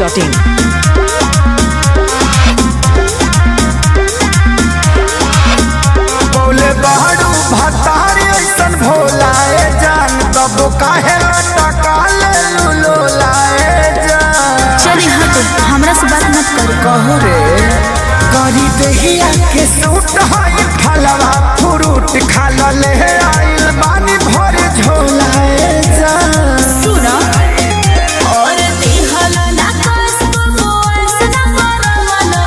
biharmasti.in. बोले बहरू भतारी ऐसन भोलाए जान तब काहे टका ले लुलो लाए जान। चली हट, हमरा से बात मत करो। कहू रे करी देहिया के सूट है फलवा फ्रूट खा ले आइल बानी भर झोलाए जान। सुनो और दिहल ना कसबो ऐसे ना करवलो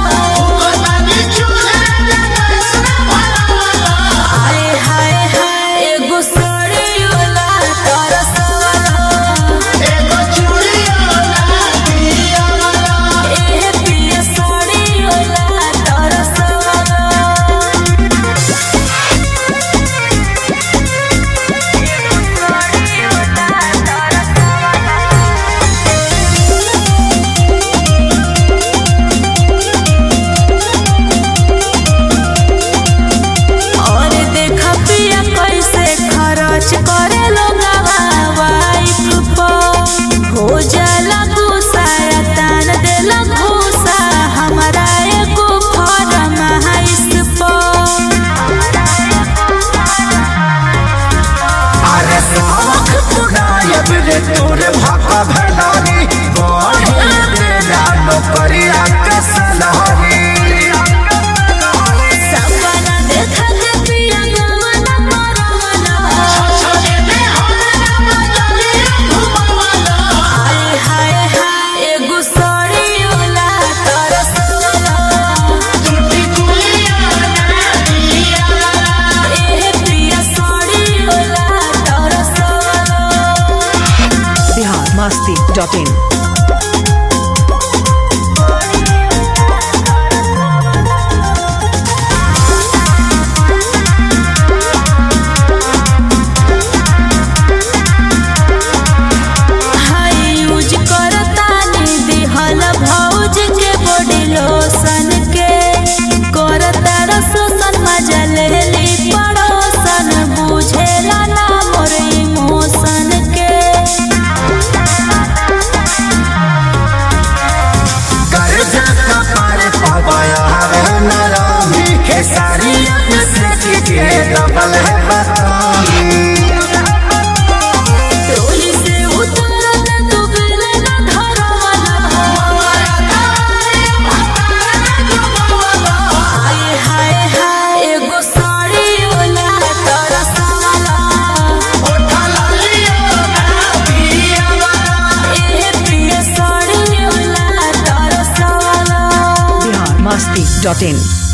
हाय हाय हाय एगो सड़ियोला तरसवलो एगो चूड़ियोला दियाला ए पिया सड़ियोला तरसवलो और देखा पिया कैसे खर्च करे लोगवा वाइफ पर हो जाला गुस्सा तान देला घूसा हमारा एगो फरमाइश पर। अरे साख पुरायब रे तोरे भाका भलानी गोही तेरा नौकरिया के सलारी। सपना देखा के पिया गवना मरवला हाय हाय हाय एगो सड़ियोला तरसवला ए पिया सड़ियोला तरसवला। biharmasti.in. हाय यूज करतानी दिहल भौज के बॉडी लोशन के करता रसोसन मजा लेली पड़ोसन बुझेला ना मोर इमोशन के। कर्जा कपार पवाया है नरामी खेसारी से के डबल है बतामी। टोली से उतरत तू बिल ना धरवला हाय हाय हाय एगो सड़ियोला तरसवला ए पिया सड़ियोला तरसवला। biharmasti.in.